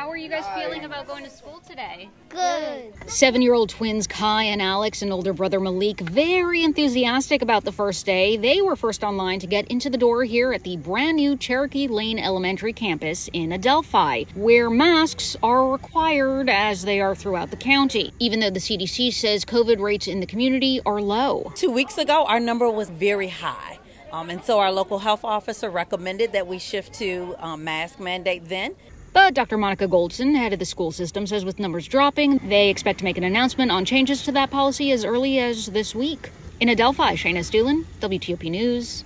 How are you guys feeling about going to school today? Good. 7-year-old twins Kai and Alex and older brother Malik very enthusiastic about the first day. They were first online to get into the door here at the brand new Cherokee Lane Elementary campus in Adelphi, where masks are required as they are throughout the county, even though the CDC says COVID rates in the community are low. 2 weeks ago, our number was very high. And so our local health officer recommended that we shift to mask mandate then. But Dr. Monica Goldson, head of the school system, says with numbers dropping, they expect to make an announcement on changes to that policy as early as this week. In Adelphi, Shayna Stulen, WTOP News.